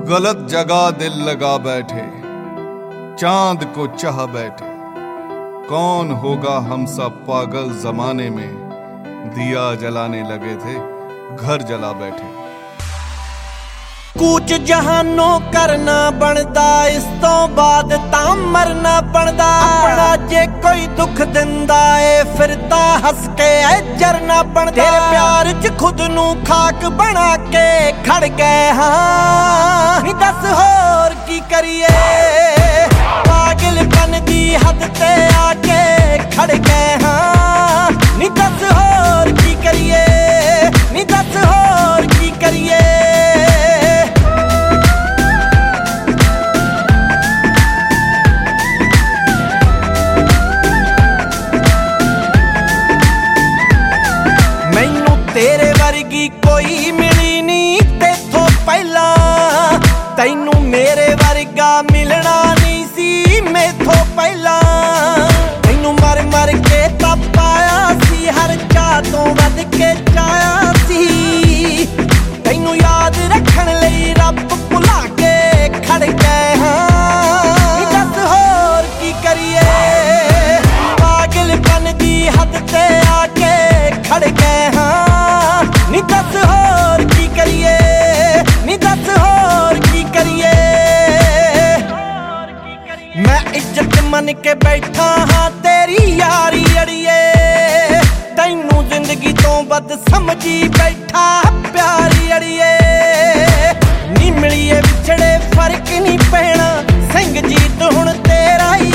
गलत जगह दिल लगा बैठे, चांद को चाह बैठे। कौन होगा हम सब पागल जमाने में, दिया जलाने लगे थे घर जला बैठे। कूच जहानों करना बनदा, इस तो बाद तां मरना बनदा। अपना जे कोई दुख दिंदा ए फिर तां हस के जरना बनदा। तेरे प्यार च खुद नू खाक बना के खड़ गए हां, नी दस होर की करिए। पागलपन दी हद ते आके खड़ गए हां, नी दस होर की करिए, नी दस होर की करिए। तेरे वर्गी कोई मिली नी तेथों पहला, तैनू मेरे वर्गा मिलना नहीं सी मेथों पहला। तैनू मर मर के तब पाया सी, हर चाह तो वध के चाया सी। तैनू याद रखन लई रब भुला के खड़ गए हां, दस होर की करिए। पागलपन दी हद ते आके खड़ गए हां, नी दस होर की करिए, नी दस होर की करिए। मैं इज्जत मन के बैठा हाँ तेरी यारी अड़िए, तैनू जिंदगी तो बद समझी बैठा प्यारी अड़िए। नी मिलिए विछड़े फर्क नहीं पैना, सिंह जीत हुण तेरा ही